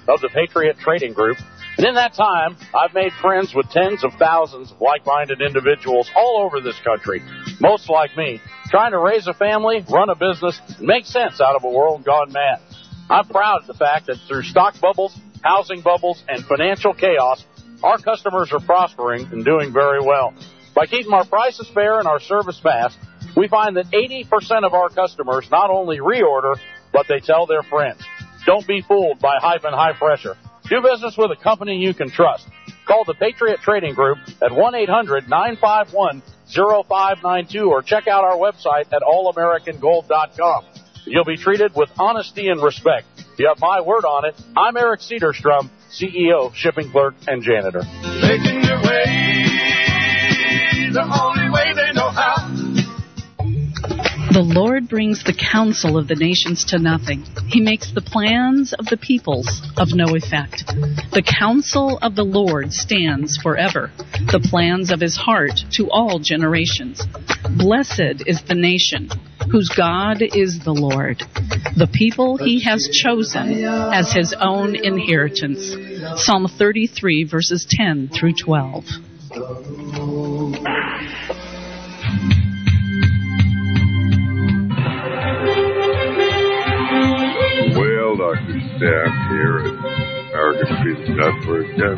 of the Patriot Trading Group. And in that time, I've made friends with tens of thousands of like-minded individuals all over this country, most like me, trying to raise a family, run a business, and make sense out of a world gone mad. I'm proud of the fact that through stock bubbles, housing bubbles, and financial chaos, our customers are prospering and doing very well. By keeping our prices fair and our service fast, we find that 80% of our customers not only reorder, but they tell their friends. Don't be fooled by hype and high pressure. Do business with a company you can trust. Call the Patriot Trading Group at 1-800-951-0592 or check out our website at allamericangold.com. You'll be treated with honesty and respect. You have my word on it. I'm Eric Cedarstrom, CEO, shipping clerk, and janitor. Making your way the only way they know how. The Lord brings the counsel of the nations to nothing. He makes the plans of the peoples of no effect. The counsel of the Lord stands forever, the plans of his heart to all generations. Blessed is the nation whose God is the Lord, the people he has chosen as his own inheritance. Psalm 33, verses 10 through 12. Well, Dr. Stan here at American Freedom Network, and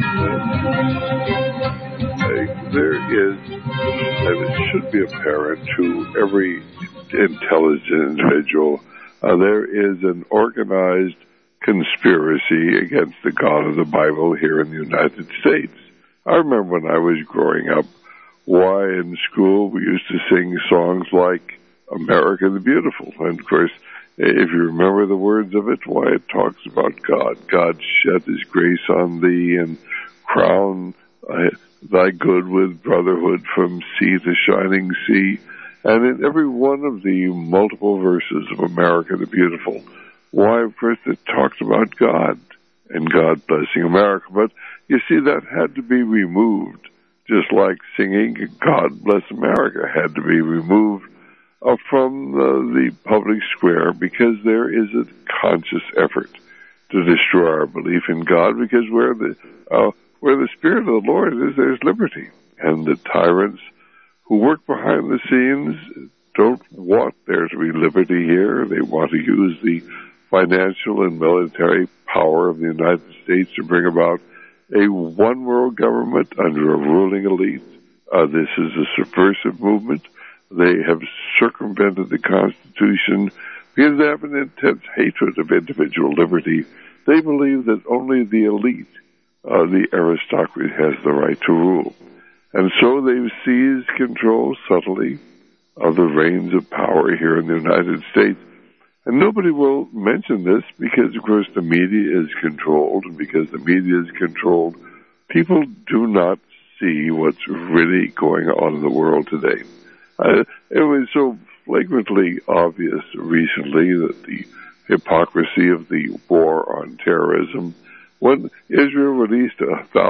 there is, and it should be apparent to every intelligent individual, there is an organized conspiracy against the God of the Bible here in the United States. I remember when I was growing up, why in school we used to sing songs like America the Beautiful, and of course, if you remember the words of it, why it talks about God. God shed his grace on thee and crown thy good with brotherhood from sea to shining sea. And in every one of the multiple verses of America the Beautiful, why first it talks about God and God blessing America. But you see, that had to be removed, just like singing God Bless America had to be removed from the public square, because there is a conscious effort to destroy our belief in God, because where the Spirit of the Lord is, there's liberty. And the tyrants who work behind the scenes don't want there to be liberty here. They want to use the financial and military power of the United States to bring about a one-world government under a ruling elite. This is a subversive movement. They have circumvented the Constitution because they have an intense hatred of individual liberty. They believe that only the elite, the aristocracy, has the right to rule. And so they've seized control subtly of the reins of power here in the United States. And nobody will mention this because, of course, the media is controlled. And because the media is controlled, people do not see what's really going on in the world today. It was so flagrantly obvious recently that the hypocrisy of the war on terrorism, when Israel released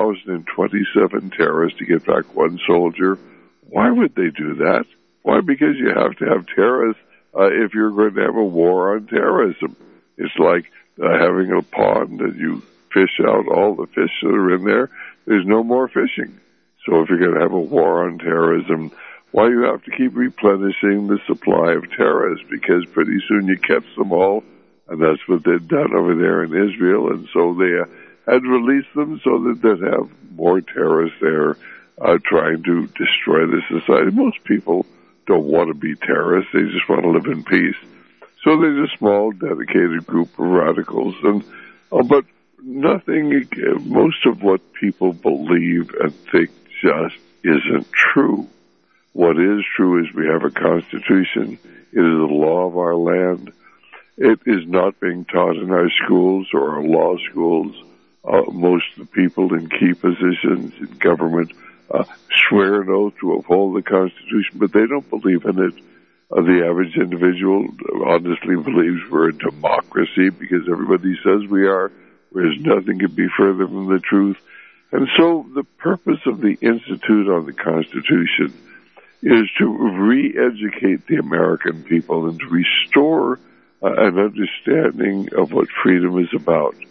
1,027 terrorists to get back one soldier, why would they do that? Why? Because you have to have terrorists if you're going to have a war on terrorism. It's like having a pond and you fish out all the fish that are in there. There's no more fishing. So if you're going to have a war on terrorism, why you have to keep replenishing the supply of terrorists? Because pretty soon you catch them all, and that's what they've done over there in Israel. And so they had released them so that they'd have more terrorists there trying to destroy the society. Most people don't want to be terrorists. They just want to live in peace. So there's a small, dedicated group of radicals. But nothing, most of what people believe and think just isn't true. What is true is we have a constitution. It is the law of our land. It is not being taught in our schools or our law schools. Most of the people in key positions in government swear an oath to uphold the Constitution, but they don't believe in it. The average individual honestly believes we're a democracy because everybody says we are, whereas nothing could be further from the truth. And so the purpose of the Institute on the Constitution is to re-educate the American people and to restore an understanding of what freedom is about.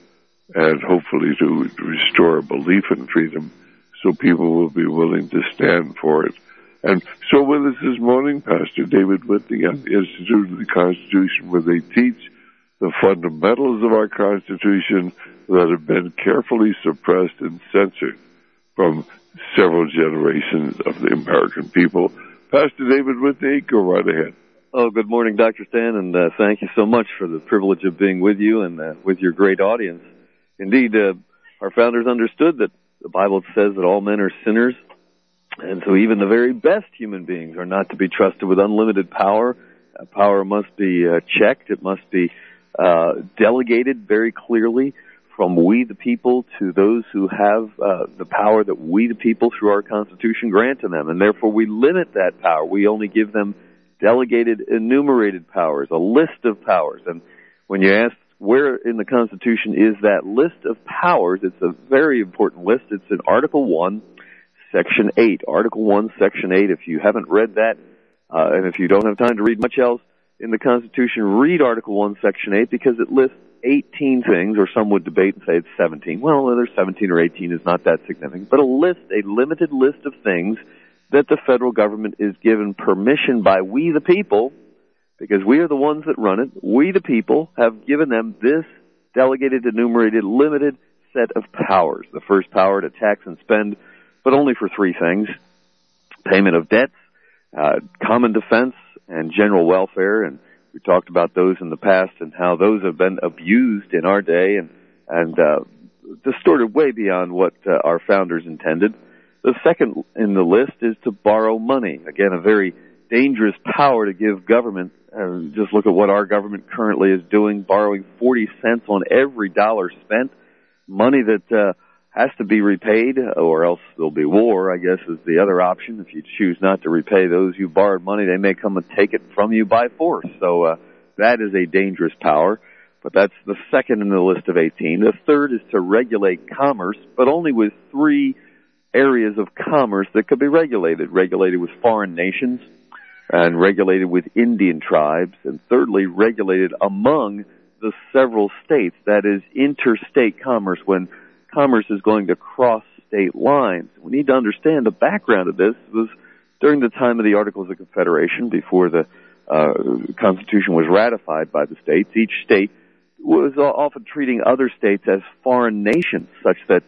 and hopefully to restore a belief in freedom so people will be willing to stand for it. And so with us this morning, Pastor David Whitney at the Institute of the Constitution, where they teach the fundamentals of our Constitution that have been carefully suppressed and censored from several generations of the American people. Pastor David Whitney, go right ahead. Oh, good morning, Dr. Stan, and thank you so much for the privilege of being with you and with your great audience. Indeed, our founders understood that the Bible says that all men are sinners, and so even the very best human beings are not to be trusted with unlimited power. Power must be checked. It must be delegated very clearly from we the people to those who have the power that we the people through our Constitution grant to them. And therefore we limit that power. We only give them delegated, enumerated powers, a list of powers. And when you ask where in the Constitution is that list of powers, it's a very important list. It's in Article 1, Section 8. Article 1, Section 8. If you haven't read that, and if you don't have time to read much else in the Constitution, read Article 1, Section 8, because it lists 18 things, or some would debate and say it's 17. Well, whether 17 or 18 is not that significant, but a limited list of things that the federal government is given permission by we the people, because we are the ones that run it. We the people have given them this delegated, enumerated, limited set of powers. The first power to tax and spend, but only for three things: payment of debts, common defense, and general welfare. And we talked about those in the past and how those have been abused in our day and distorted way beyond what our founders intended. The second in the list is to borrow money. Again, a very dangerous power to give government. Just look at what our government currently is doing, borrowing 40 cents on every dollar spent. Money that has to be repaid, or else there'll be war, I guess, is the other option. If you choose not to repay those you borrowed money, they may come and take it from you by force. So that is a dangerous power, but that's the second in the list of 18. The third is to regulate commerce, but only with three areas of commerce that could be regulated. Regulated with foreign nations, and regulated with Indian tribes, and thirdly, regulated among the several states. That is interstate commerce, when commerce is going to cross state lines. We need to understand the background of this was during the time of the Articles of Confederation, before the Constitution was ratified by the states. Each state was often treating other states as foreign nations, such that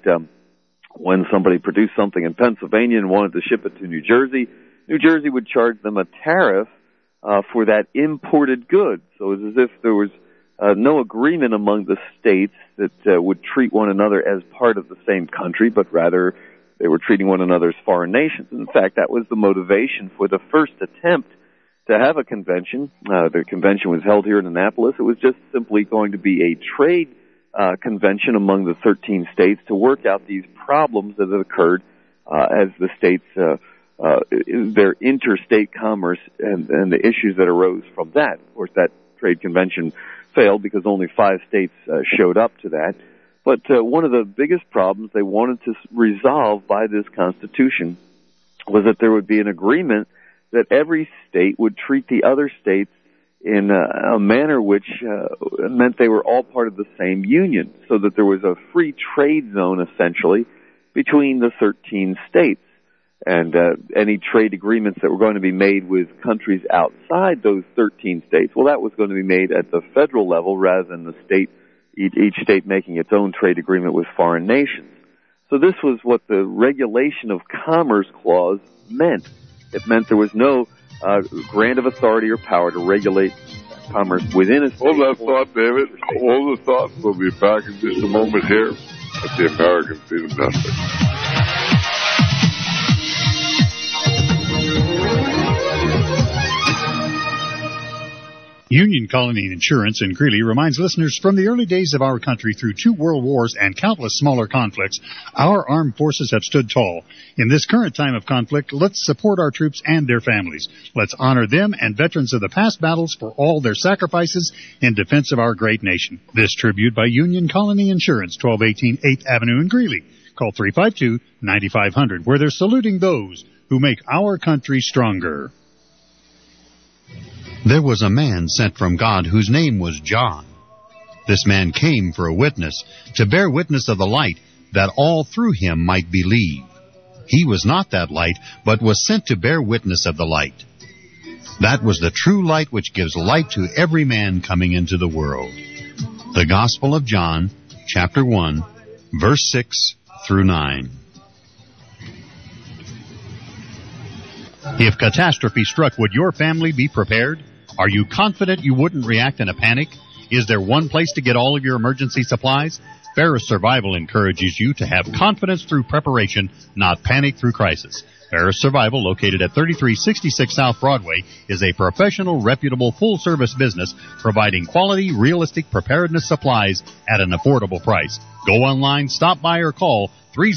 when somebody produced something in Pennsylvania and wanted to ship it to New Jersey, New Jersey would charge them a tariff for that imported good. So it was as if there was no agreement among the states that would treat one another as part of the same country, but rather they were treating one another as foreign nations. In fact, that was the motivation for the first attempt to have a convention. The convention was held here in Annapolis. It was just simply going to be a trade convention among the 13 states to work out these problems that had occurred as the states, their interstate commerce and the issues that arose from that. Of course, that trade convention failed because only 5 states showed up to that. But one of the biggest problems they wanted to resolve by this Constitution was that there would be an agreement that every state would treat the other states in a manner which meant they were all part of the same union, so that there was a free trade zone, essentially, between the 13 states. And any trade agreements that were going to be made with countries outside those 13 states, well, that was going to be made at the federal level rather than the state, each state making its own trade agreement with foreign nations. So this was what the Regulation of Commerce Clause meant. It meant there was no grant of authority or power to regulate commerce within a state. Hold that thought, David. Hold the thought. We'll be back in just a moment here at the American Freedom Network. Union Colony Insurance in Greeley reminds listeners from the early days of our country through 2 world wars and countless smaller conflicts, our armed forces have stood tall. In this current time of conflict, let's support our troops and their families. Let's honor them and veterans of the past battles for all their sacrifices in defense of our great nation. This tribute by Union Colony Insurance, 1218 8th Avenue in Greeley. Call 352-9500, where they're saluting those who make our country stronger. There was a man sent from God whose name was John. This man came for a witness, to bear witness of the light, that all through him might believe. He was not that light, but was sent to bear witness of the light. That was the true light which gives light to every man coming into the world. The Gospel of John, chapter 1, verse 6 through 9. If catastrophe struck, would your family be prepared? Are you confident you wouldn't react in a panic? Is there one place to get all of your emergency supplies? Ferris Survival encourages you to have confidence through preparation, not panic through crisis. Ferris Survival, located at 3366 South Broadway, is a professional, reputable, full-service business providing quality, realistic preparedness supplies at an affordable price. Go online, stop by, or call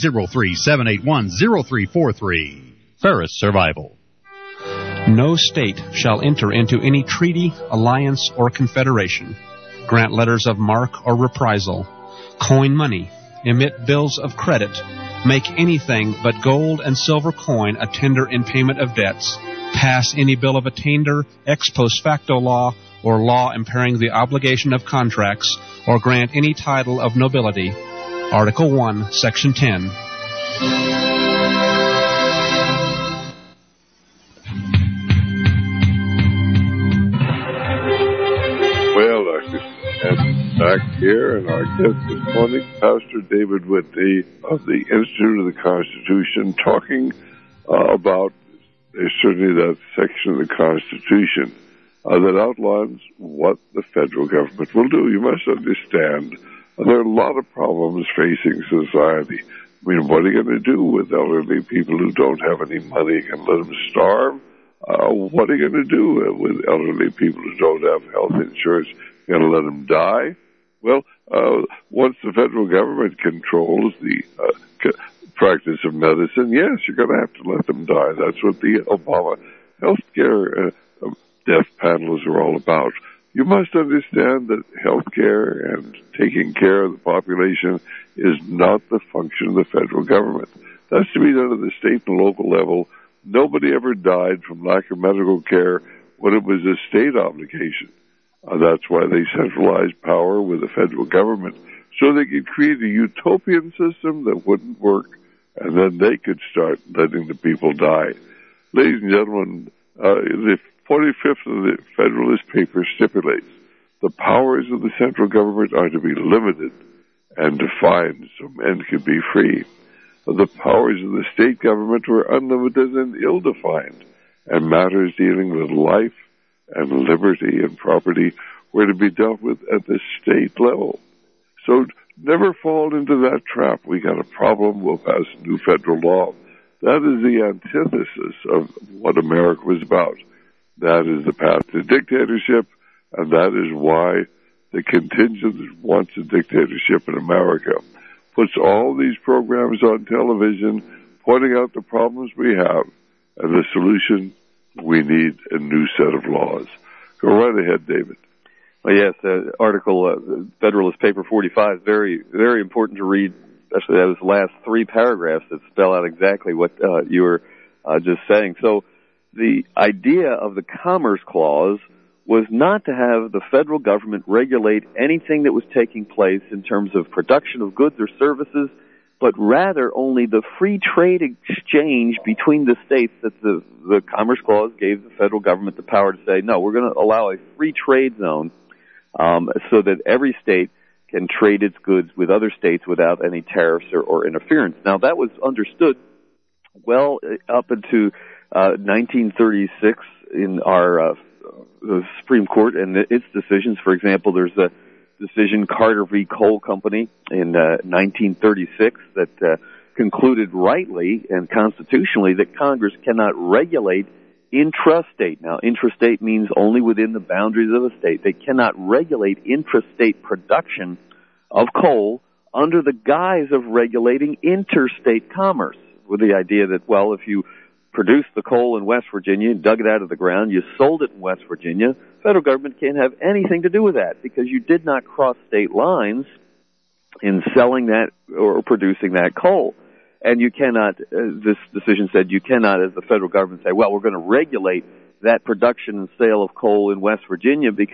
303-781-0343. Ferris Survival. No state shall enter into any treaty, alliance, or confederation, grant letters of marque or reprisal, coin money, emit bills of credit, make anything but gold and silver coin a tender in payment of debts, pass any bill of attainder, ex post facto law, or law impairing the obligation of contracts, or grant any title of nobility. Article 1, Section 10. Well, and back here, and our guest this morning, Pastor David Whitney of the Institute of the Constitution, talking about certainly that section of the Constitution that outlines what the federal government will do. You must understand there are a lot of problems facing society. I mean, what are you going to do with elderly people who don't have any money? You can let them starve. What are you going to do with elderly people who don't have health insurance? You're going to let them die? Well, once the federal government controls the practice of medicine, yes, you're going to have to let them die. That's what the Obama health care death panels are all about. You must understand that health care and taking care of the population is not the function of the federal government. That's to be done at the state and local level. Nobody ever died from lack of medical care when it was a state obligation. That's why they centralized power with the federal government, so they could create a utopian system that wouldn't work, and then they could start letting the people die. Ladies and gentlemen, the 45th of the Federalist Papers stipulates the powers of the central government are to be limited and defined so men can be free. The powers of the state government were unlimited and ill-defined, and matters dealing with life and liberty and property were to be dealt with at the state level. So never fall into that trap. We got a problem, we'll pass a new federal law. That is the antithesis of what America was about. That is the path to dictatorship, and that is why the contingent that wants a dictatorship in America puts all these programs on television pointing out the problems we have, and the solution, we need a new set of laws. Go right ahead, David. Well, yes, article Federalist Paper 45 is very, very important to read, especially those last three paragraphs that spell out exactly what you were just saying. So the idea of the Commerce Clause was not to have the federal government regulate anything that was taking place in terms of production of goods or services, but rather only the free trade exchange between the states that the Commerce Clause gave the federal government the power to say, no, we're going to allow a free trade zone so that every state can trade its goods with other states without any tariffs or interference. Now, that was understood well up into 1936 in our the Supreme Court and its decisions. For example, there's a decision, Carter v. Coal Company, in 1936 that concluded rightly and constitutionally that Congress cannot regulate intrastate. Now, intrastate means only within the boundaries of a state. They cannot regulate intrastate production of coal under the guise of regulating interstate commerce, with the idea that, well, if you produced the coal in West Virginia, dug it out of the ground, you sold it in West Virginia, federal government can't have anything to do with that because you did not cross state lines in selling that or producing that coal. And you cannot, this decision said, you cannot, as the federal government, say, well, we're going to regulate that production and sale of coal in West Virginia because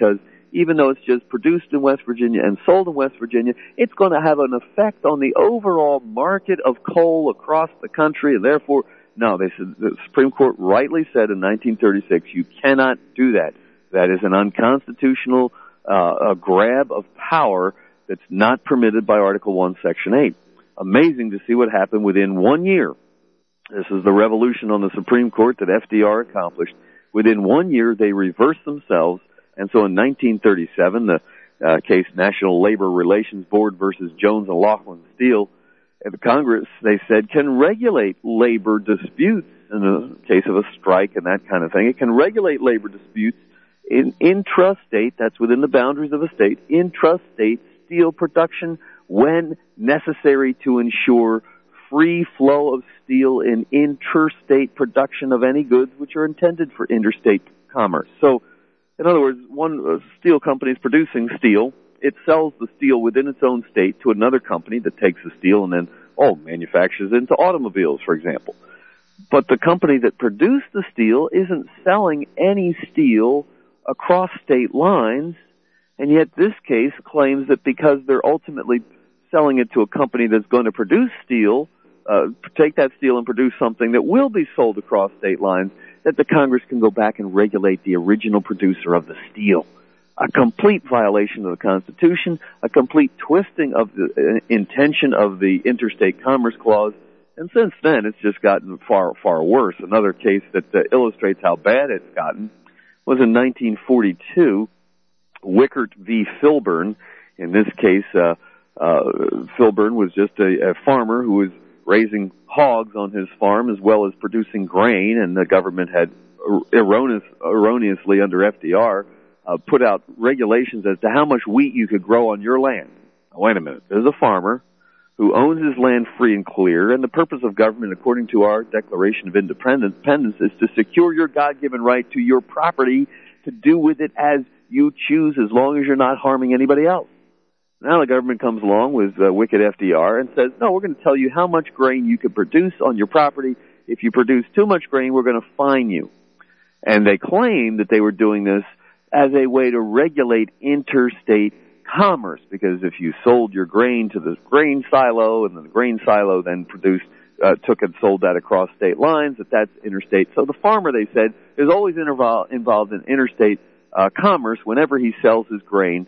even though it's just produced in West Virginia and sold in West Virginia, it's going to have an effect on the overall market of coal across the country, and therefore, no, they said, the Supreme Court rightly said in 1936, you cannot do that. That is an unconstitutional a grab of power that's not permitted by Article 1, Section 8. Amazing to see what happened within 1 year. This is the revolution on the Supreme Court that FDR accomplished. Within 1 year, they reversed themselves, and so in 1937, the case National Labor Relations Board versus Jones and Laughlin Steel, the Congress, they said, can regulate labor disputes in the case of a strike and that kind of thing. It can regulate labor disputes in intrastate, that's within the boundaries of a state, intrastate steel production when necessary to ensure free flow of steel in interstate production of any goods which are intended for interstate commerce. So, in other words, one steel company is producing steel. It sells the steel within its own state to another company that takes the steel and then, manufactures it into automobiles, for example. But the company that produced the steel isn't selling any steel across state lines, and yet this case claims that because they're ultimately selling it to a company that's going to produce steel, take that steel and produce something that will be sold across state lines, that the Congress can go back and regulate the original producer of the steel. A complete violation of the Constitution, a complete twisting of the intention of the Interstate Commerce Clause, and since then it's just gotten far, far worse. Another case that illustrates how bad it's gotten was in 1942, Wickert v. Filburn. In this case, Filburn was just a farmer who was raising hogs on his farm as well as producing grain, and the government had erroneously under FDR put out regulations as to how much wheat you could grow on your land. Now, wait a minute. There's a farmer who owns his land free and clear, and the purpose of government, according to our Declaration of Independence, is to secure your God-given right to your property to do with it as you choose as long as you're not harming anybody else. Now the government comes along with wicked FDR and says, no, we're going to tell you how much grain you can produce on your property. If you produce too much grain, we're going to fine you. And they claim that they were doing this as a way to regulate interstate commerce, because if you sold your grain to the grain silo and then the grain silo then took and sold that across state lines, that's interstate. So the farmer, they said, is always involved in interstate commerce whenever he sells his grain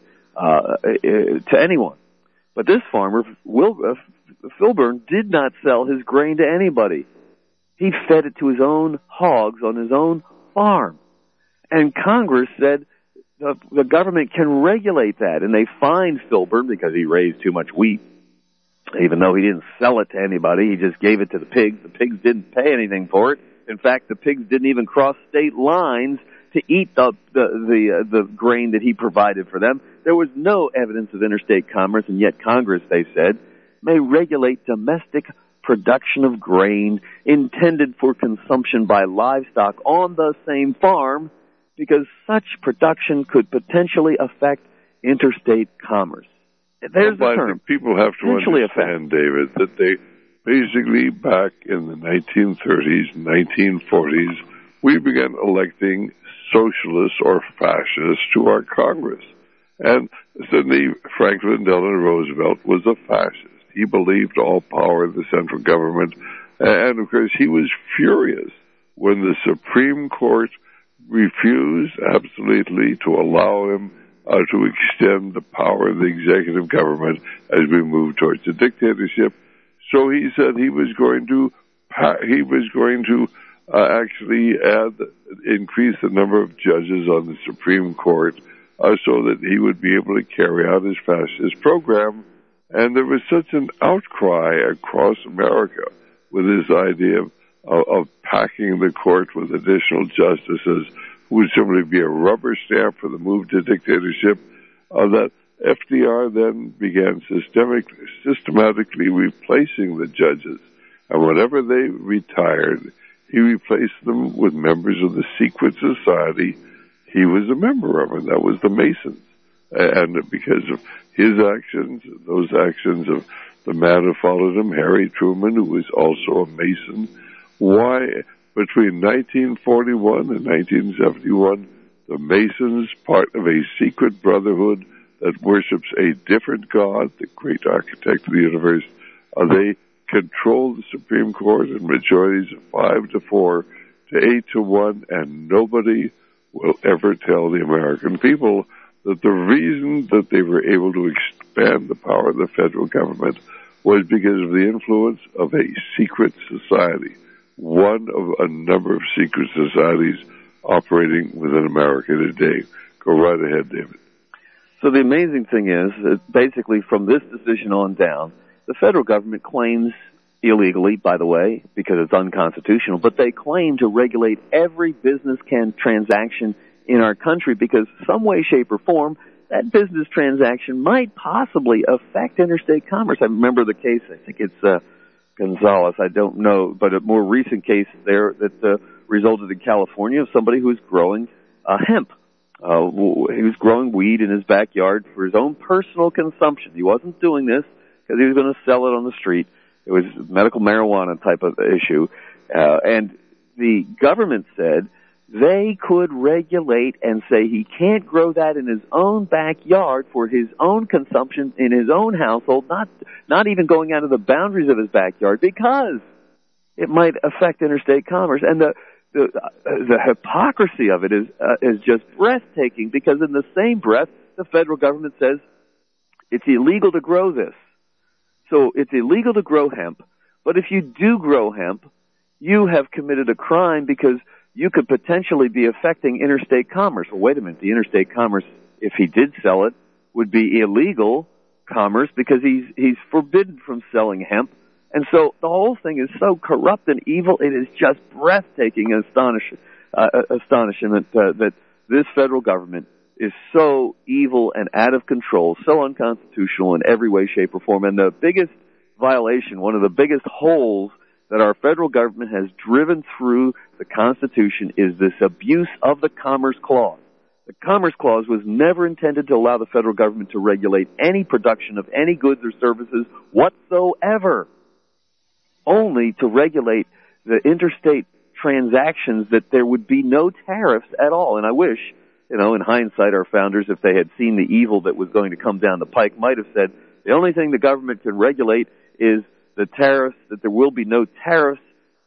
to anyone. But this farmer, Filburn, did not sell his grain to anybody. He fed it to his own hogs on his own farm. And Congress said the government can regulate that, and they fined Filburn because he raised too much wheat. Even though he didn't sell it to anybody, he just gave it to the pigs. The pigs didn't pay anything for it. In fact, the pigs didn't even cross state lines to eat the grain that he provided for them. There was no evidence of interstate commerce, and yet Congress, they said, may regulate domestic production of grain intended for consumption by livestock on the same farm, because such production could potentially affect interstate commerce. There's the term. People have to understand, David, that they basically back in the 1930s, 1940s, we began electing socialists or fascists to our Congress. And Sidney Franklin Delano Roosevelt was a fascist. He believed all power in the central government. And, of course, he was furious when the Supreme Court refused absolutely to allow him to extend the power of the executive government as we move towards a dictatorship. So he said he was going to actually increase the number of judges on the Supreme Court so that he would be able to carry out his fascist program. And there was such an outcry across America with this idea of packing the court with additional justices who would simply be a rubber stamp for the move to dictatorship, that FDR then began systematically replacing the judges. And whenever they retired, he replaced them with members of the secret society he was a member of, and that was the Masons. And because of his actions, those actions of the man who followed him, Harry Truman, who was also a Mason, why between 1941 and 1971, the Masons, part of a secret brotherhood that worships a different God, the great architect of the universe. They control the Supreme Court in majorities of 5-4 to 8-1, and nobody will ever tell the American people that the reason that they were able to expand the power of the federal government was because of the influence of a secret society, one of a number of secret societies operating within America today. Go right ahead, David. So the amazing thing is that basically from this decision on down, the federal government claims illegally, by the way, because it's unconstitutional, but they claim to regulate every business transaction in our country because some way, shape, or form, that business transaction might possibly affect interstate commerce. I remember the case, I think it's Gonzalez, I don't know, but a more recent case there that resulted in California of somebody who was growing hemp. He was growing weed in his backyard for his own personal consumption. He wasn't doing this because he was going to sell it on the street. It was a medical marijuana type of issue. And the government said they could regulate and say he can't grow that in his own backyard for his own consumption in his own household, not even going out of the boundaries of his backyard because it might affect interstate commerce. And the hypocrisy of it is just breathtaking because in the same breath, the federal government says it's illegal to grow this. So it's illegal to grow hemp, but if you do grow hemp, you have committed a crime because you could potentially be affecting interstate commerce. Well, wait a minute, the interstate commerce, if he did sell it, would be illegal commerce because he's forbidden from selling hemp. And so the whole thing is so corrupt and evil, it is just breathtaking and astonishment that this federal government is so evil and out of control, so unconstitutional in every way, shape, or form. And the biggest violation, one of the biggest holes that our federal government has driven through the Constitution is this abuse of the Commerce Clause. The Commerce Clause was never intended to allow the federal government to regulate any production of any goods or services whatsoever, only to regulate the interstate transactions that there would be no tariffs at all. And I wish, in hindsight, our founders, if they had seen the evil that was going to come down the pike, might have said, the only thing the government can regulate is the tariffs, that there will be no tariffs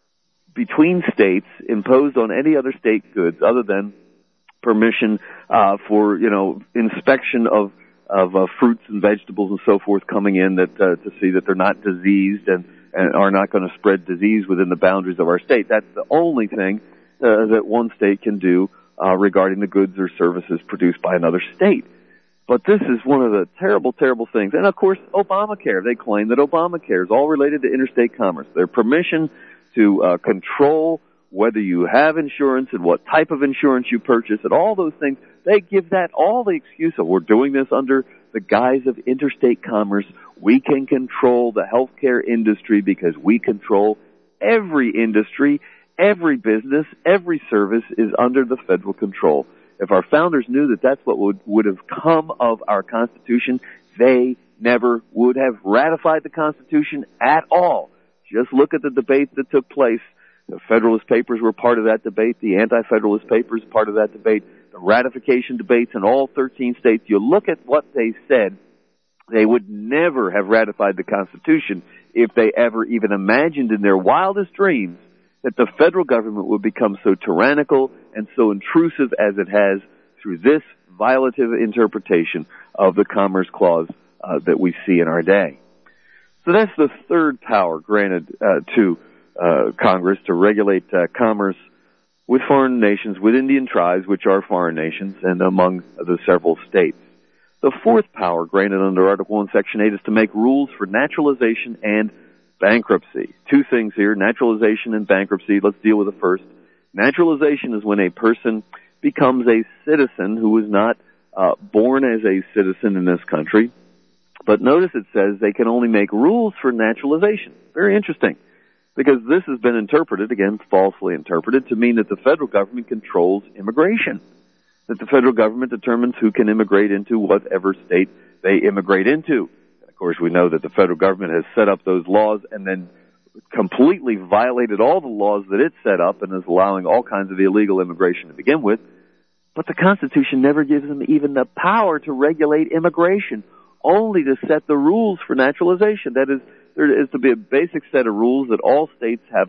between states imposed on any other state goods other than permission for, inspection of fruits and vegetables and so forth coming in that to see that they're not diseased and are not going to spread disease within the boundaries of our state. That's the only thing that one state can do regarding the goods or services produced by another state. But this is one of the terrible, terrible things. And, of course, Obamacare. They claim that Obamacare is all related to interstate commerce. Their permission to control whether you have insurance and what type of insurance you purchase and all those things, they give that all the excuse of we're doing this under the guise of interstate commerce. We can control the healthcare industry because we control every industry, every business, every service is under the federal control. If our founders knew that that's what would have come of our Constitution, they never would have ratified the Constitution at all. Just look at the debate that took place. The Federalist Papers were part of that debate. The Anti-Federalist Papers part of that debate. The ratification debates in all 13 states. You look at what they said. They would never have ratified the Constitution if they ever even imagined in their wildest dreams that the federal government would become so tyrannical and so intrusive as it has through this violative interpretation of the Commerce Clause that we see in our day. So that's the third power granted to Congress to regulate commerce with foreign nations, with Indian tribes, which are foreign nations, and among the several states. The fourth power granted under Article 1, Section 8 is to make rules for naturalization and bankruptcy. Two things here, naturalization and bankruptcy. Let's deal with the first. Naturalization is when a person becomes a citizen who was not born as a citizen in this country. But notice it says they can only make rules for naturalization. Very interesting, because this has been interpreted, again, falsely interpreted, to mean that the federal government controls immigration, that the federal government determines who can immigrate into whatever state they immigrate into. Of course, we know that the federal government has set up those laws and then completely violated all the laws that it set up and is allowing all kinds of illegal immigration to begin with. But the Constitution never gives them even the power to regulate immigration, only to set the rules for naturalization. That is, there is to be a basic set of rules that all states have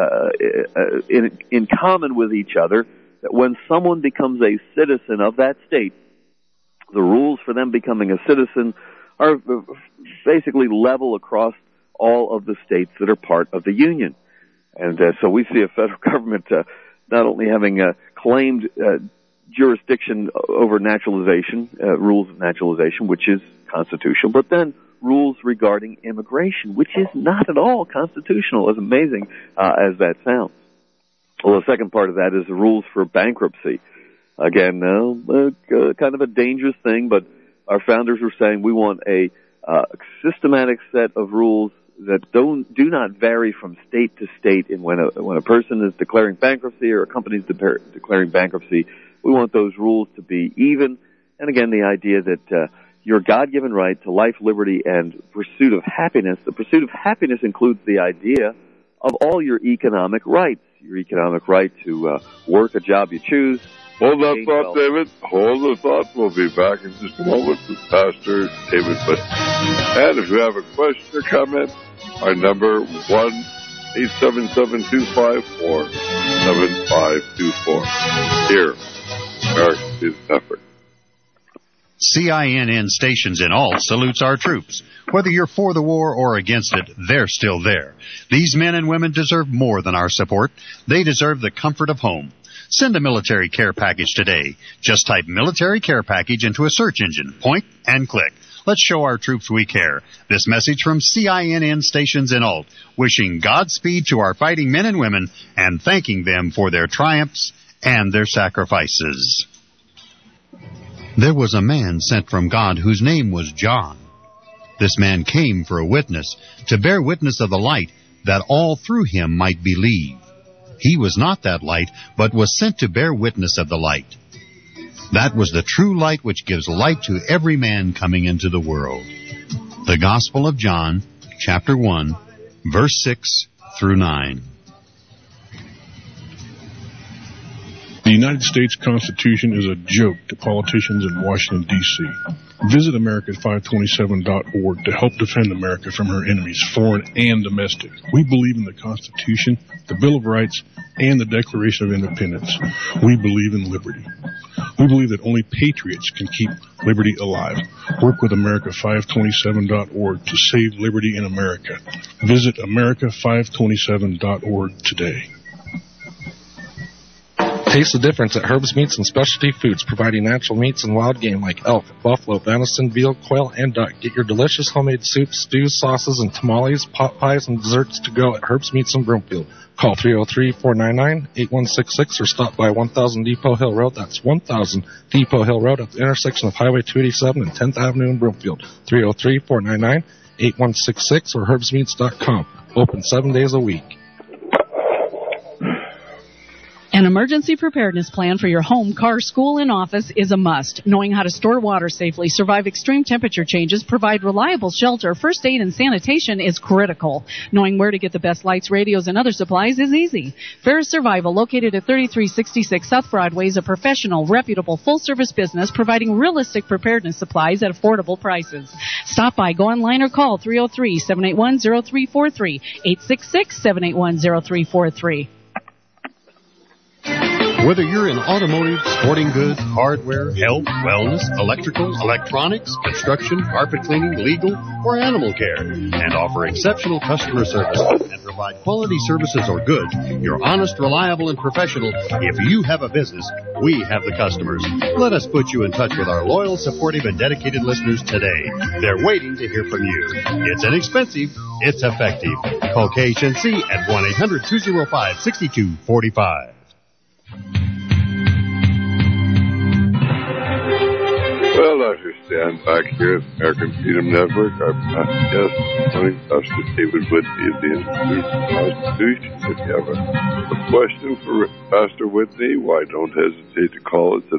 in common with each other, that when someone becomes a citizen of that state, the rules for them becoming a citizen are basically level across all of the states that are part of the Union. And so we see a federal government not only having claimed jurisdiction over naturalization, rules of naturalization, which is constitutional, but then rules regarding immigration, which is not at all constitutional, as amazing as that sounds. Well, the second part of that is the rules for bankruptcy. Again, kind of a dangerous thing, but our founders were saying we want a systematic set of rules that do not vary from state to state. And when a person is declaring bankruptcy or a company is declaring bankruptcy, we want those rules to be even. And again, the idea that your God-given right to life, liberty, and pursuit of happiness. The pursuit of happiness includes the idea of all your economic rights. Your economic right to work a job you choose. Hold that thought, David. Hold the thought. We'll be back in just a moment with Pastor David Whitney. And if you have a question or comment, our number 1-877-254-7524. Here, American Student Effort. CINN Stations in Alt salutes our troops. Whether you're for the war or against it, they're still there. These men and women deserve more than our support. They deserve the comfort of home. Send a military care package today. Just type military care package into a search engine. Point and click. Let's show our troops we care. This message from CINN Stations in Alt, wishing Godspeed to our fighting men and women and thanking them for their triumphs and their sacrifices. There was a man sent from God whose name was John. This man came for a witness, to bear witness of the light, that all through him might believe. He was not that light, but was sent to bear witness of the light. That was the true light which gives light to every man coming into the world. The Gospel of John, chapter 1, verse 6 through 9. The United States Constitution is a joke to politicians in Washington, D.C. Visit America527.org to help defend America from her enemies, foreign and domestic. We believe in the Constitution, the Bill of Rights, and the Declaration of Independence. We believe in liberty. We believe that only patriots can keep liberty alive. Work with America527.org to save liberty in America. Visit America527.org today. Taste the difference at Herb's Meats and Specialty Foods, providing natural meats and wild game like elk, buffalo, venison, veal, quail, and duck. Get your delicious homemade soups, stews, sauces, and tamales, pot pies, and desserts to go at Herb's Meats in Broomfield. Call 303-499-8166 or stop by 1000 Depot Hill Road. That's 1000 Depot Hill Road at the intersection of Highway 287 and 10th Avenue in Broomfield. 303-499-8166 or herbsmeats.com. Open 7 days a week. An emergency preparedness plan for your home, car, school, and office is a must. Knowing how to store water safely, survive extreme temperature changes, provide reliable shelter, first aid, and sanitation is critical. Knowing where to get the best lights, radios, and other supplies is easy. Ferris Survival, located at 3366 South Broadway, is a professional, reputable, full-service business providing realistic preparedness supplies at affordable prices. Stop by, go online, or call 303-781-0343, 866-781-0343. Whether you're in automotive, sporting goods, hardware, health, wellness, electrical, electronics, construction, carpet cleaning, legal, or animal care, and offer exceptional customer service and provide quality services or goods, you're honest, reliable, and professional. If you have a business, we have the customers. Let us put you in touch with our loyal, supportive, and dedicated listeners today. They're waiting to hear from you. It's inexpensive. It's effective. Call KHNC at 1-800-205-6245. Well, Dr. Stan, back here at American Freedom Network. Our guest this morning, Pastor David Whitney of the Institute for Constitution. If you have a question for Pastor Whitney, why don't hesitate to call us at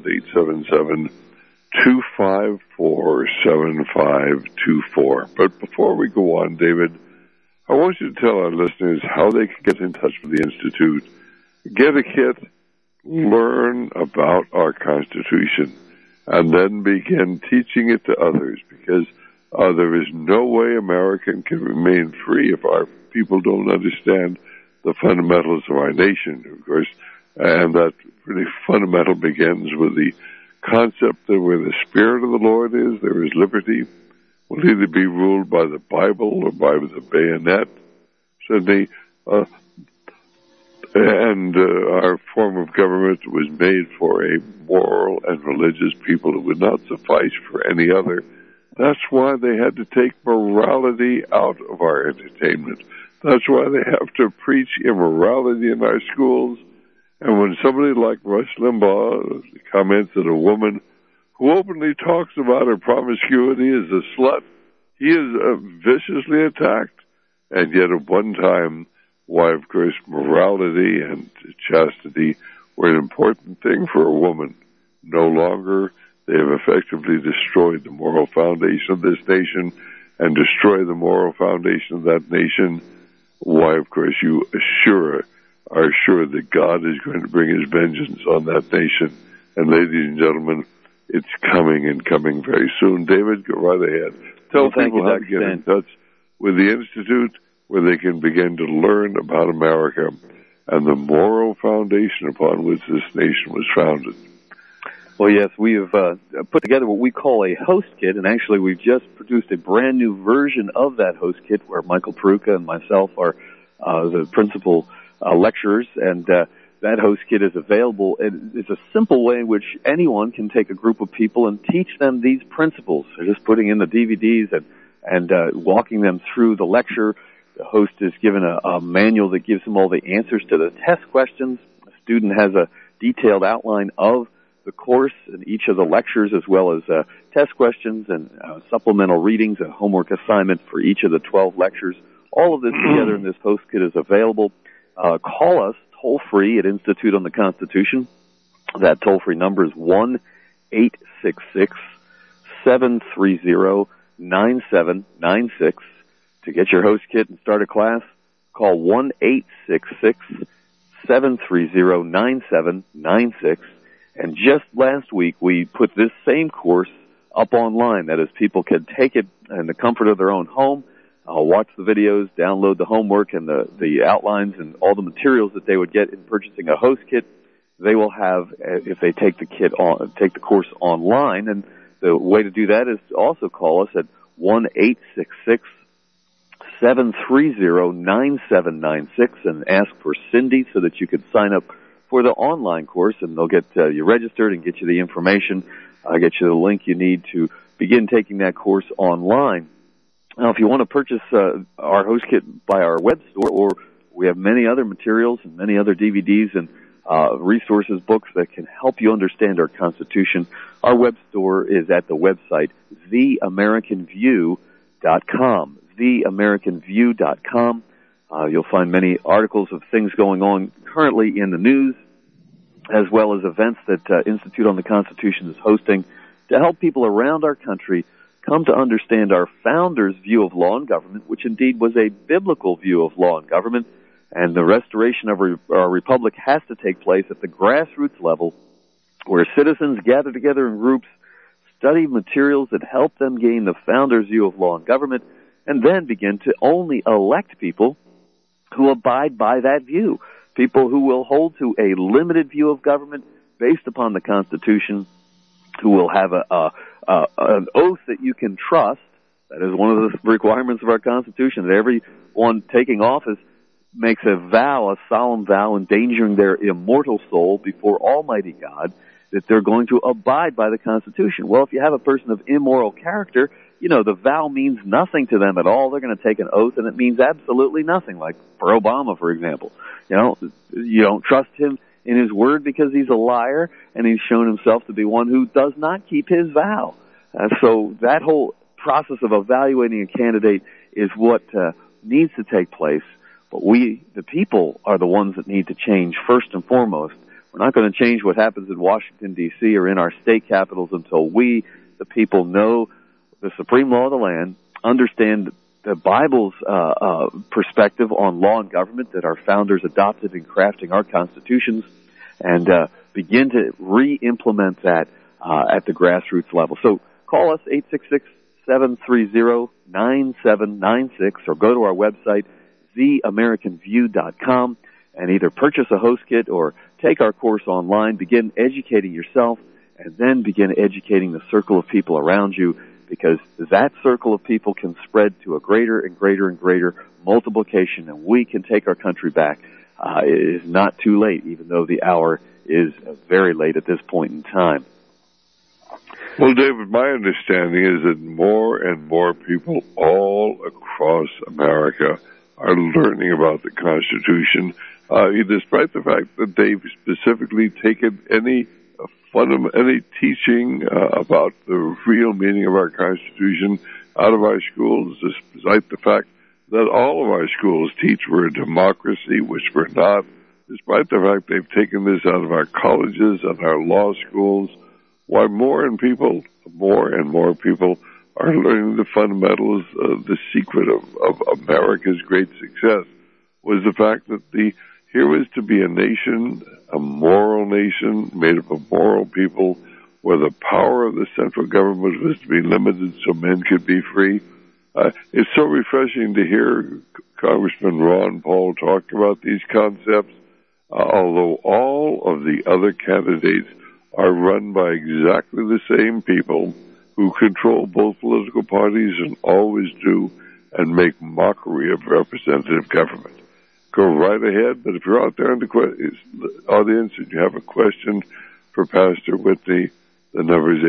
877-254-7524. But before we go on, David, I want you to tell our listeners how they can get in touch with the Institute, get a kit, learn about our Constitution and then begin teaching it to others, because there is no way America can remain free if our people don't understand the fundamentals of our nation, of course, and that pretty fundamental begins with the concept that where the Spirit of the Lord is, there is liberty. We'll either be ruled by the Bible or by the bayonet. Certainly, our form of government was made for a moral and religious people. It would not suffice for any other. That's why they had to take morality out of our entertainment. That's why they have to preach immorality in our schools. And when somebody like Rush Limbaugh comments that a woman who openly talks about her promiscuity is a slut, he is viciously attacked. And yet at one time, why, of course, morality and chastity were an important thing for a woman. No longer. They have effectively destroyed the moral foundation of this nation and destroyed the moral foundation of that nation. Why, of course, you are sure that God is going to bring his vengeance on that nation. And ladies and gentlemen, it's coming and coming very soon. David, go right ahead. Tell people how to get in touch with the Institute, where they can begin to learn about America and the moral foundation upon which this nation was founded. Well, yes, we have put together what we call a host kit, and actually we've just produced a brand new version of that host kit where Michael Peruka and myself are the principal lecturers, and that host kit is available. It's a simple way in which anyone can take a group of people and teach them these principles. They're just putting in the DVDs and walking them through the lecture. The host is given a manual that gives them all the answers to the test questions. The student has a detailed outline of the course and each of the lectures, as well as test questions and supplemental readings, a homework assignment for each of the 12 lectures. All of this together in this host kit is available. Call us toll-free at Institute on the Constitution. That toll-free number is 1-866-730-9796. To get your host kit and start a class, call 1-866-730-9796. And just last week, we put this same course up online. That is, people can take it in the comfort of their own home, watch the videos, download the homework and the outlines and all the materials that they would get in purchasing a host kit. They will have, if they take the course online. And the way to do that is to also call us at 1-866-730-9796 and ask for Cindy so that you could sign up for the online course, and they'll get you registered and get you the information, get you the link you need to begin taking that course online. Now, if you want to purchase our host kit by our web store, or we have many other materials and many other DVDs and resources, books that can help you understand our Constitution, our web store is at the website theamericanview.com. theamericanview.com. You'll find many articles of things going on currently in the news, as well as events that Institute on the Constitution is hosting to help people around our country come to understand our founders' view of law and government, which indeed was a biblical view of law and government. And the restoration of our republic has to take place at the grassroots level, where citizens gather together in groups, study materials that help them gain the founders' view of law and government, and then begin to only elect people who abide by that view, people who will hold to a limited view of government based upon the Constitution, who will have an oath that you can trust. That is one of the requirements of our Constitution, that everyone taking office makes a vow, a solemn vow, endangering their immortal soul before Almighty God, that they're going to abide by the Constitution. Well, if you have a person of immoral character, the vow means nothing to them at all. They're going to take an oath, and it means absolutely nothing. Like for Obama, for example. You don't trust him in his word because he's a liar, and he's shown himself to be one who does not keep his vow. So that whole process of evaluating a candidate is what needs to take place. But we, the people, are the ones that need to change first and foremost. We're not going to change what happens in Washington, D.C. or in our state capitals until we, the people, know the supreme law of the land, understand the Bible's perspective on law and government that our founders adopted in crafting our constitutions, and begin to re-implement that at the grassroots level. So call us 866-730-9796 or go to our website, theamericanview.com, and either purchase a host kit or take our course online, begin educating yourself, and then begin educating the circle of people around you, because that circle of people can spread to a greater and greater and greater multiplication, and we can take our country back. It is not too late, even though the hour is very late at this point in time. Well, David, my understanding is that more and more people all across America are learning about the Constitution, despite the fact that they've specifically taken any teaching about the real meaning of our Constitution out of our schools, despite the fact that all of our schools teach we're a democracy, which we're not, despite the fact they've taken this out of our colleges and our law schools. Why more and more people are learning the fundamentals, the secret of America's great success was the fact that here was to be a nation, a moral nation made up of moral people, where the power of the central government was to be limited so men could be free. It's so refreshing to hear Congressman Ron Paul talk about these concepts, although all of the other candidates are run by exactly the same people who control both political parties and always do, and make mockery of representative government. Go right ahead, but if you're out there in the audience and you have a question for Pastor Whitney, the number is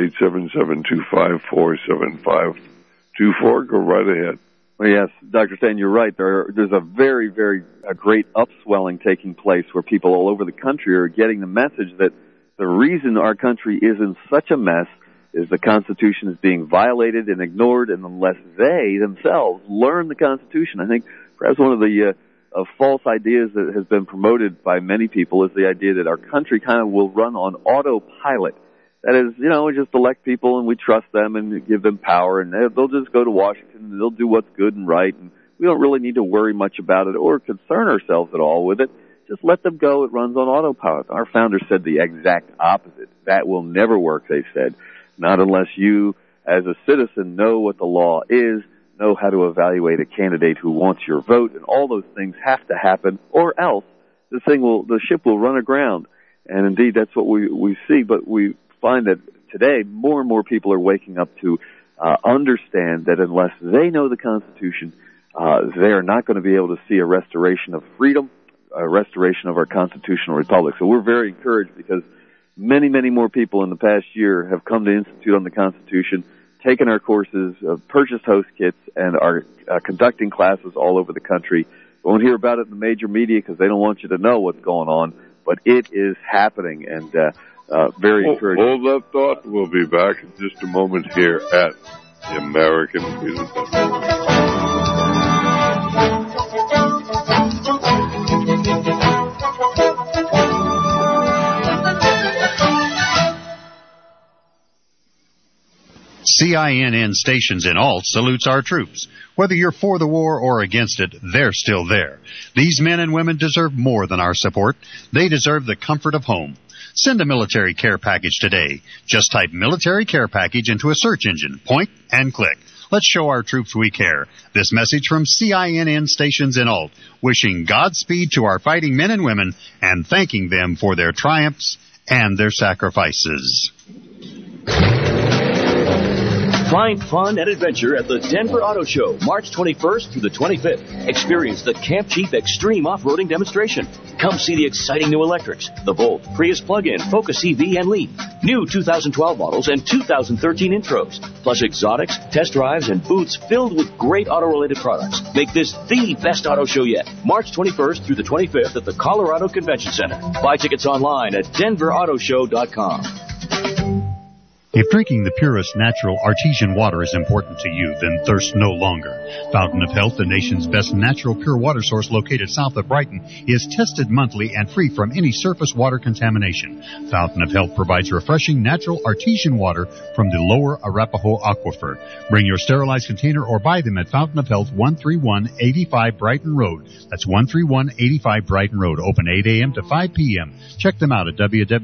877-254-7524. Go right ahead. Well, yes, Dr. Stan, you're right. There's a very, very great upswelling taking place where people all over the country are getting the message that the reason our country is in such a mess is the Constitution is being violated and ignored, and unless they themselves learn the Constitution, I think perhaps one of the false ideas that has been promoted by many people is the idea that our country kind of will run on autopilot. That is, we just elect people and we trust them and give them power, and they'll just go to Washington and they'll do what's good and right, and we don't really need to worry much about it or concern ourselves at all with it. Just let them go. It runs on autopilot. Our founders said the exact opposite. That will never work, they said, not unless you, as a citizen, know what the law is, know how to evaluate a candidate who wants your vote, and all those things have to happen, or else the ship will run aground. And indeed, that's what we see. But we find that today more and more people are waking up to understand that unless they know the Constitution, they are not going to be able to see a restoration of freedom, a restoration of our constitutional republic. So we're very encouraged because many, many more people in the past year have come to Institute on the Constitution, taken our courses, purchased host kits, and are conducting classes all over the country. You won't hear about it in the major media because they don't want you to know what's going on, but it is happening, and very encouraging. Hold that thought. We'll be back in just a moment here at the American Freedom Festival. CINN Stations in Alt salutes our troops. Whether you're for the war or against it, they're still there. These men and women deserve more than our support. They deserve the comfort of home. Send a military care package today. Just type military care package into a search engine. Point and click. Let's show our troops we care. This message from CINN Stations in Alt, wishing Godspeed to our fighting men and women and thanking them for their triumphs and their sacrifices. Find fun and adventure at the Denver Auto Show, March 21st through the 25th. Experience the Camp Jeep Extreme Off-Roading Demonstration. Come see the exciting new electrics, the Volt, Prius Plug-in, Focus EV, and Leap. New 2012 models and 2013 intros. Plus exotics, test drives, and booths filled with great auto-related products. Make this the best auto show yet. March 21st through the 25th at the Colorado Convention Center. Buy tickets online at DenverAutoShow.com. If drinking the purest natural artesian water is important to you, then thirst no longer. Fountain of Health, the nation's best natural pure water source located south of Brighton, is tested monthly and free from any surface water contamination. Fountain of Health provides refreshing natural artesian water from the lower Arapahoe Aquifer. Bring your sterilized container or buy them at Fountain of Health, 13185 Brighton Road. That's 13185 Brighton Road, open 8 a.m. to 5 p.m. Check them out at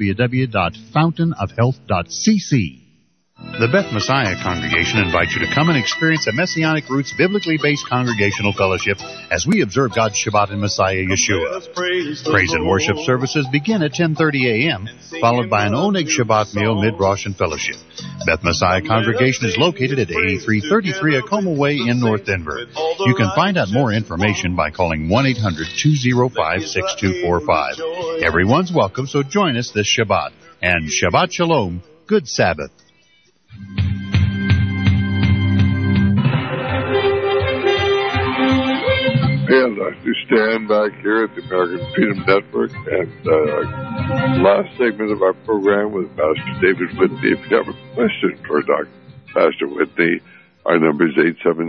www.fountainofhealth.cc. The Beth Messiah Congregation invites you to come and experience a Messianic Roots biblically based congregational fellowship as we observe God's Shabbat in Messiah Yeshua. Praise and worship services begin at 10:30 a.m., followed by an Oneg Shabbat meal, mid-Rosh, and fellowship. Beth Messiah Congregation is located at 8333 Acoma Way in North Denver. You can find out more information by calling 1-800-205-6245. Everyone's welcome, so join us this Shabbat. And Shabbat Shalom, good Sabbath. And I do stand back here at the American Freedom Network, and last segment of our program with Pastor David Whitney. If you have a question for Pastor Whitney, our number is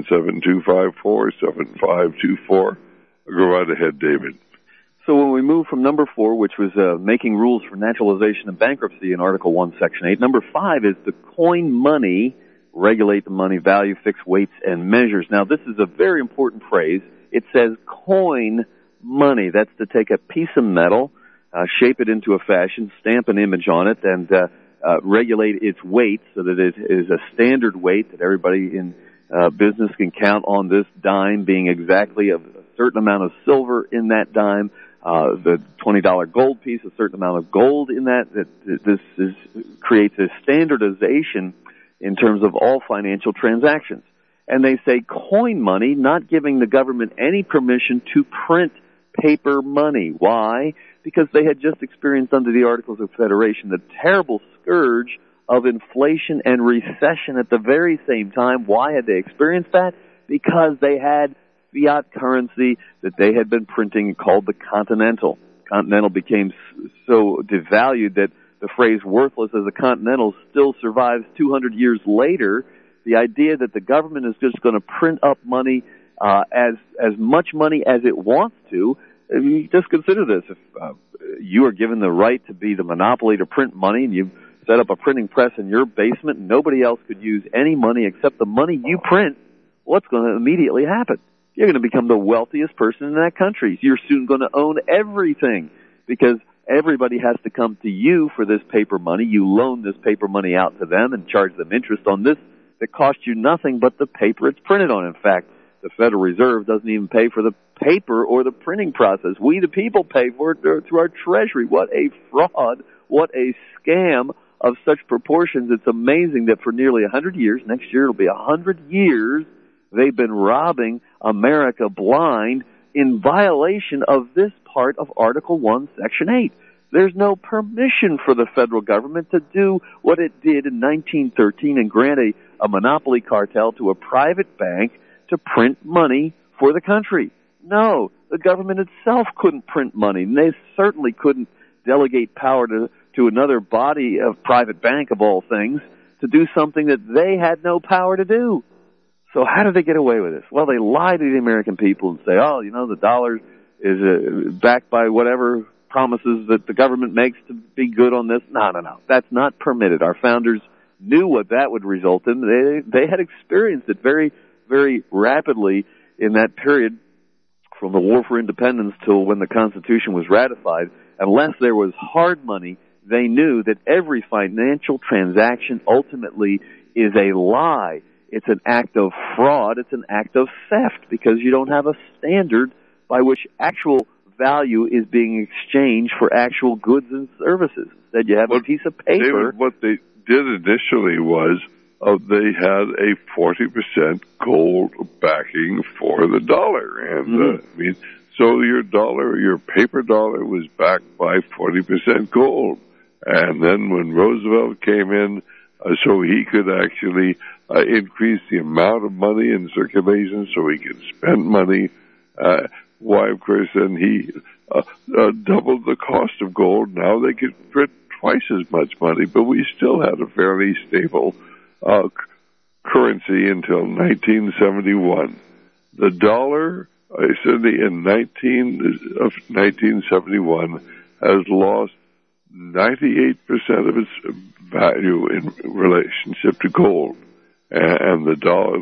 877-254-7524. Go right ahead, David. So when we move from number 4, which was making rules for naturalization and bankruptcy in Article 1, Section 8, number 5 is to coin money, regulate the money value, fix weights and measures. Now, this is a very important phrase. It says coin money. That's to take a piece of metal, shape it into a fashion, stamp an image on it, and regulate its weight so that it is a standard weight that everybody in business can count on this dime being exactly a certain amount of silver in that dime, the $20 gold piece, a certain amount of gold in that. This creates a standardization in terms of all financial transactions. And they say coin money, not giving the government any permission to print paper money. Why? Because they had just experienced under the Articles of Federation the terrible scourge of inflation and recession at the very same time. Why had they experienced that? Because they had fiat currency that they had been printing called the Continental. Continental became so devalued that the phrase worthless as a Continental still survives 200 years later. The idea that the government is just going to print up money, as much money as it wants to. You just consider this. If you are given the right to be the monopoly to print money and you set up a printing press in your basement and nobody else could use any money except the money you print, what's going to immediately happen? You're going to become the wealthiest person in that country. You're soon going to own everything because everybody has to come to you for this paper money. You loan this paper money out to them and charge them interest on this that costs you nothing but the paper it's printed on. In fact, the Federal Reserve doesn't even pay for the paper or the printing process. We, the people, pay for it through our Treasury. What a fraud. What a scam of such proportions. It's amazing that for nearly 100 years, next year it'll be 100 years, they've been robbing America blind in violation of this part of Article 1, Section 8. There's no permission for the federal government to do what it did in 1913 and grant a monopoly cartel to a private bank to print money for the country. No, the government itself couldn't print money, and they certainly couldn't delegate power to another body of private bank, of all things, to do something that they had no power to do. So how did they get away with this? Well, they lie to the American people and say, oh, the dollar is backed by whatever promises that the government makes to be good on this. No. That's not permitted. Our founders knew what that would result in. They had experienced it very, very rapidly in that period from the War for Independence till when the Constitution was ratified. Unless there was hard money, they knew that every financial transaction ultimately is a lie. It's an act of fraud. It's an act of theft because you don't have a standard by which actual value is being exchanged for actual goods and services. Instead, you have a piece of paper. David, what they did initially was they had a 40% gold backing for the dollar. And, so your paper dollar was backed by 40% gold. And then when Roosevelt came in, so he could actually increase the amount of money in circulation so he could spend money. Why, of course, then he doubled the cost of gold. Now they could print twice as much money, but we still had a fairly stable currency until 1971. The dollar, certainly in 1971, has lost 98% of its value in relationship to gold. And the dollar,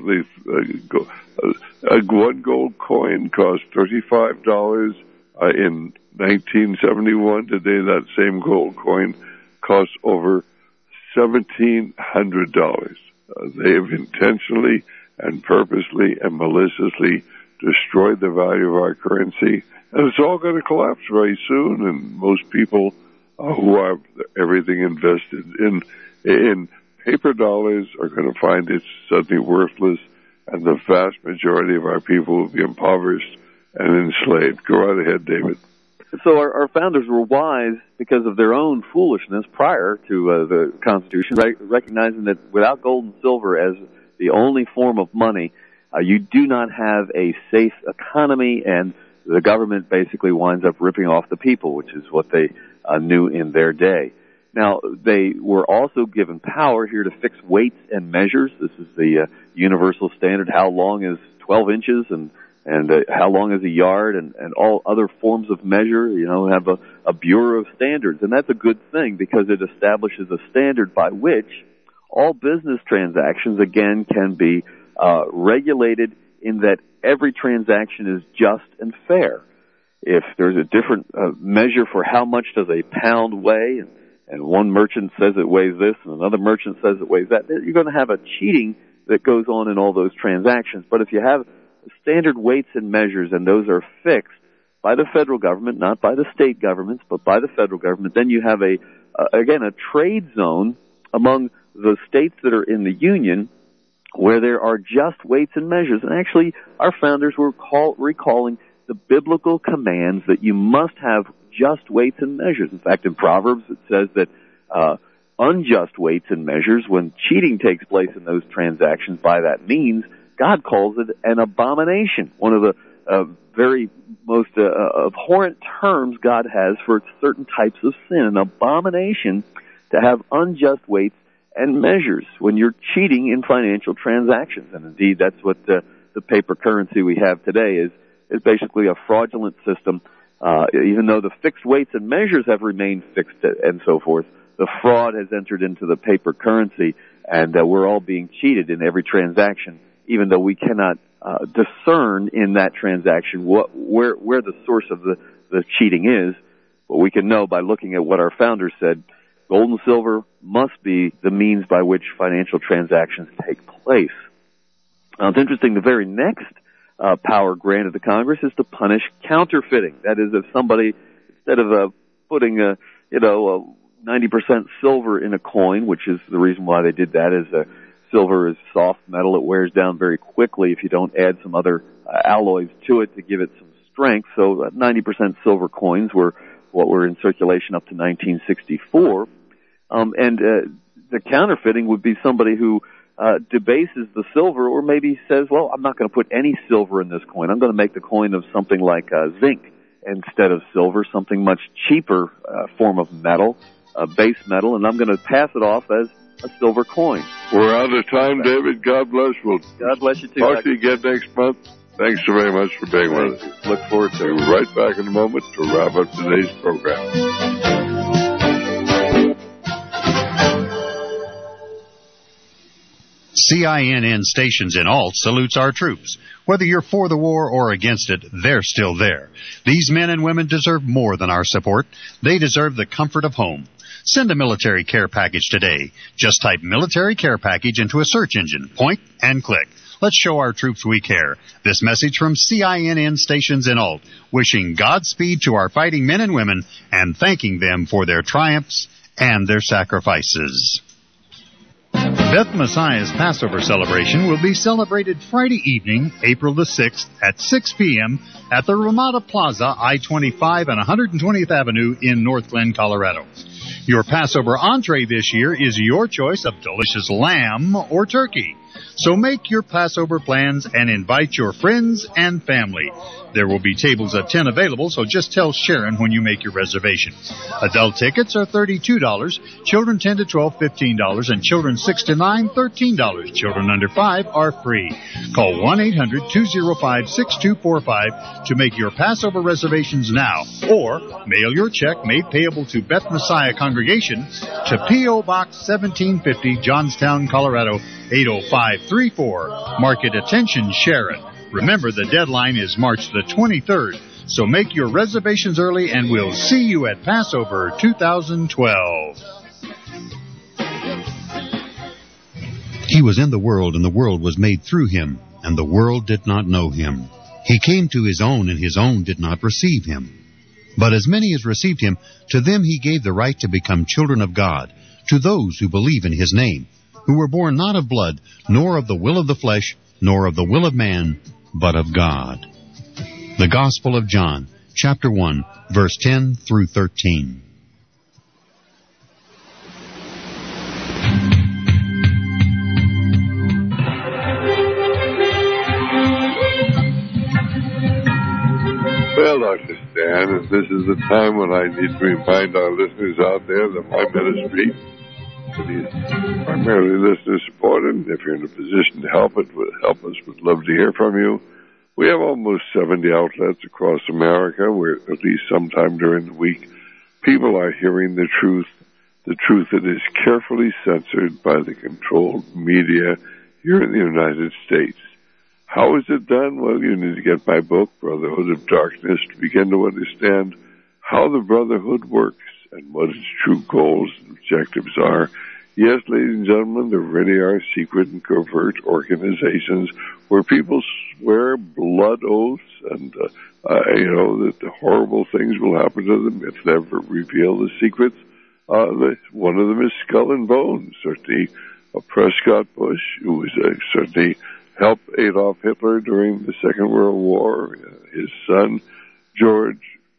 one gold coin cost $35 in 1971. Today, that same gold coin costs over $1,700. They have intentionally and purposely and maliciously destroyed the value of our currency, and it's all going to collapse very soon. And most people who have everything invested in paper dollars are going to find it suddenly worthless, and the vast majority of our people will be impoverished and enslaved. Go right ahead, David. So our founders were wise because of their own foolishness prior to the Constitution, recognizing that without gold and silver as the only form of money, you do not have a safe economy, and the government basically winds up ripping off the people, which is what they knew in their day. Now, they were also given power here to fix weights and measures. This is the universal standard. How long is 12 inches and how long is a yard, and all other forms of measure, have a Bureau of Standards. And that's a good thing because it establishes a standard by which all business transactions, again, can be regulated in that every transaction is just and fair. If there's a different measure for how much does a pound weigh, and one merchant says it weighs this and another merchant says it weighs that, you're going to have a cheating that goes on in all those transactions. But if you have standard weights and measures, and those are fixed by the federal government, not by the state governments, but by the federal government, then you have a trade zone among the states that are in the Union where there are just weights and measures. And actually, our founders were recalling the biblical commands that you must have just weights and measures. In fact, in Proverbs, it says that unjust weights and measures, when cheating takes place in those transactions by that means, God calls it an abomination. One of the very most abhorrent terms God has for certain types of sin, an abomination to have unjust weights and measures when you're cheating in financial transactions. And indeed, that's what the paper currency we have today is basically a fraudulent system. Even though the fixed weights and measures have remained fixed and so forth, the fraud has entered into the paper currency, and we're all being cheated in every transaction, even though we cannot discern in that transaction where the source of the cheating is. But we can know by looking at what our founders said. Gold and silver must be the means by which financial transactions take place. Now, it's interesting, the very next power granted to Congress is to punish counterfeiting. That is, if somebody, instead of putting 90% silver in a coin, which is the reason why they did that, is silver is soft metal. It wears down very quickly if you don't add some other alloys to it to give it some strength. So 90% silver coins were what were in circulation up to 1964. The counterfeiting would be somebody who debases the silver, or maybe says, well, I'm not going to put any silver in this coin. I'm going to make the coin of something like zinc instead of silver, something much cheaper form of metal, base metal, and I'm going to pass it off as a silver coin. We're out of time, David. God bless. God bless you too. Talk to you again next month. Thanks so very much for being with us. Look forward to it. We'll be right back in a moment to wrap up today's program. CINN Stations in Alt salutes our troops. Whether you're for the war or against it, they're still there. These men and women deserve more than our support. They deserve the comfort of home. Send a military care package today. Just type military care package into a search engine, point, and click. Let's show our troops we care. This message from CINN Stations in Alt, wishing Godspeed to our fighting men and women and thanking them for their triumphs and their sacrifices. Beth Messiah's Passover celebration will be celebrated Friday evening, April the 6th at 6 p.m. at the Ramada Plaza, I-25 and 120th Avenue in North Glen, Colorado. Your Passover entree this year is your choice of delicious lamb or turkey. So make your Passover plans and invite your friends and family. There will be tables of 10 available, so just tell Sharon when you make your reservation. Adult tickets are $32, children 10 to 12, $15, and children 6 to 9, $13. Children under 5 are free. Call 1-800-205-6245 to make your Passover reservations now, or mail your check made payable to Beth Messiah Congregation to P.O. Box 1750, Johnstown, Colorado, 80534. Mark it attention, Sharon. Remember, the deadline is March the 23rd, so make your reservations early and we'll see you at Passover 2012. He was in the world, and the world was made through him, and the world did not know him. He came to his own, and his own did not receive him. But as many as received him, to them he gave the right to become children of God, to those who believe in his name, who were born not of blood, nor of the will of the flesh, nor of the will of man, but of God. The Gospel of John, chapter 1, verse 10 through 13. Well, Dr. Stan, this is the time when I need to remind our listeners out there that my ministry is primarily listener-supported. If you're in a position to help us, we'd love to hear from you. We have almost 70 outlets across America where, at least sometime during the week, people are hearing the truth that is carefully censored by the controlled media here in the United States. How is it done? Well, you need to get my book, Brotherhood of Darkness, to begin to understand how the Brotherhood works and what its true goals and objectives are. Yes, ladies and gentlemen, there really are secret and covert organizations where people swear blood oaths and, that the horrible things will happen to them if they ever reveal the secrets. One of them is Skull and Bones. Certainly, Prescott Bush, who was certainly helped Adolf Hitler during the Second World War. His son, George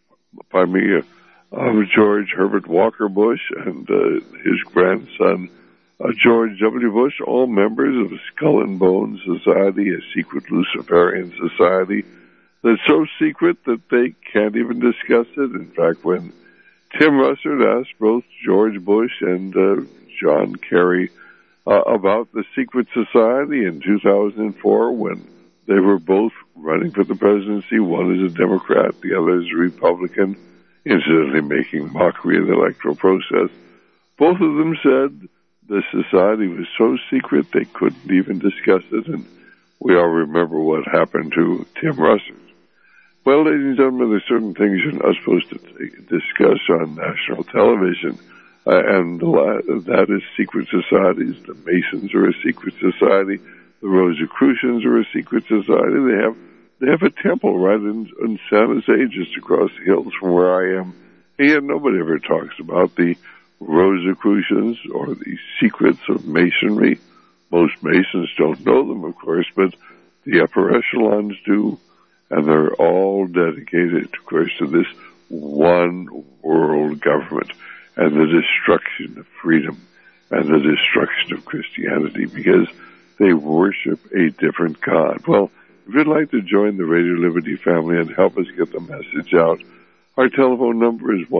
Herbert Walker Bush, and his grandson, George W. Bush, all members of the Skull and Bones Society, a secret Luciferian society that's so secret that they can't even discuss it. In fact, when Tim Russert asked both George Bush and John Kerry about the secret society in 2004, when they were both running for the presidency, one is a Democrat, the other is a Republican, incidentally making mockery of the electoral process. Both of them said the society was so secret they couldn't even discuss it, and we all remember what happened to Tim Russert. Well, ladies and gentlemen, there's certain things you're not supposed to discuss on national television, and that is secret societies. The Masons are a secret society. The Rosicrucians are a secret society. They have a temple right in San Jose, just across the hills from where I am. And yet nobody ever talks about the Rosicrucians or the secrets of Masonry. Most Masons don't know them, of course, but the upper echelons do. And they're all dedicated, of course, to this one world government and the destruction of freedom and the destruction of Christianity, because they worship a different God. Well, if you'd like to join the Radio Liberty family and help us get the message out, our telephone number is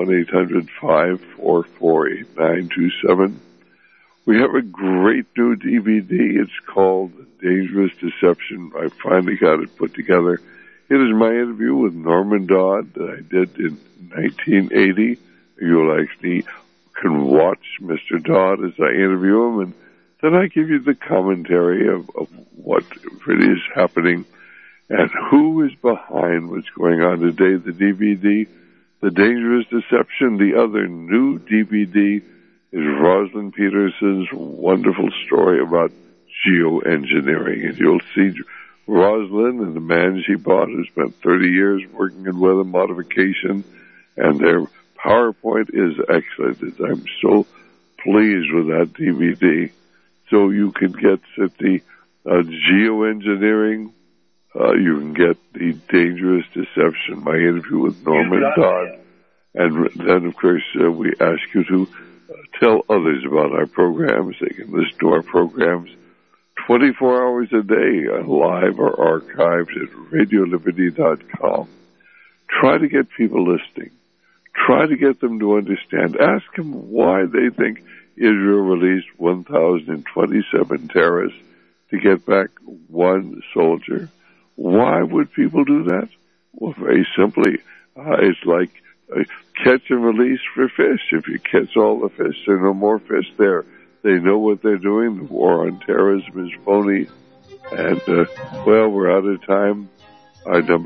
1-800-544-8927. We have a great new DVD. It's called Dangerous Deception. I finally got it put together. It is my interview with Norman Dodd that I did in 1980. You'll actually can watch Mr. Dodd as I interview him, and then I give you the commentary of what really is happening and who is behind what's going on today. The DVD, The Dangerous Deception. The other new DVD is Rosalind Peterson's wonderful story about geoengineering. And you'll see Rosalind and the man she bought who spent 30 years working in weather modification, and their PowerPoint is excellent. I'm so pleased with that DVD. So you can get the geoengineering, you can get The Dangerous Deception, my interview with Norman Dodd, and then, of course, we ask you to tell others about our programs. They can listen to our programs 24 hours a day, live or archived at RadioLiberty.com. Try to get people listening. Try to get them to understand. Ask them why they think Israel released 1,027 terrorists to get back one soldier. Why would people do that? Well, very simply, it's like catch and release for fish. If you catch all the fish, there are no more fish there. They know what they're doing. The war on terrorism is phony. And, well, we're out of time. Our number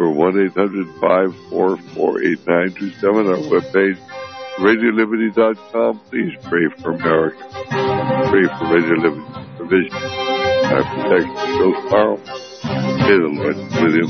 1-800-544-8927. Our webpage, RadioLiberty.com. Please pray for America. Pray for Radio Liberty provision. Our protection is so powerful. May the Lord be with you.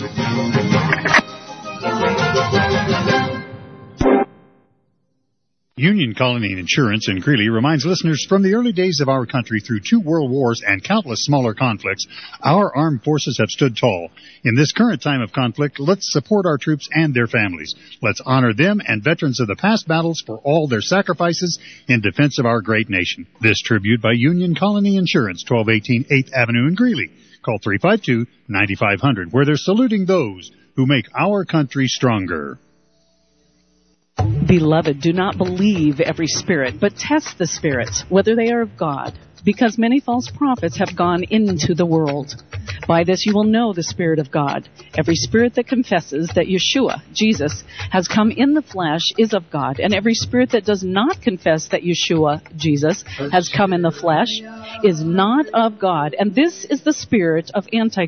Union Colony Insurance in Greeley reminds listeners from the early days of our country through 2 world wars and countless smaller conflicts, our armed forces have stood tall. In this current time of conflict, let's support our troops and their families. Let's honor them and veterans of the past battles for all their sacrifices in defense of our great nation. This tribute by Union Colony Insurance, 1218 8th Avenue in Greeley. Call 352-9500, where they're saluting those who make our country stronger. Beloved, do not believe every spirit, but test the spirits, whether they are of God, because many false prophets have gone into the world. By this you will know the Spirit of God. Every spirit that confesses that Yeshua, Jesus, has come in the flesh is of God, and every spirit that does not confess that Yeshua, Jesus, has come in the flesh is not of God. And this is the spirit of Antichrist.